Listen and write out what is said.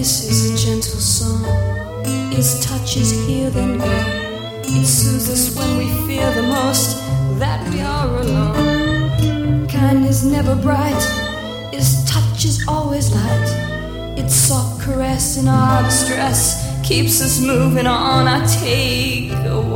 This is a gentle song. Its touch is here then gone. It soothes us when we fear the most that we are alone. Kind is never bright. Its touch is always light. Its soft caress in our distress keeps us moving on. I take away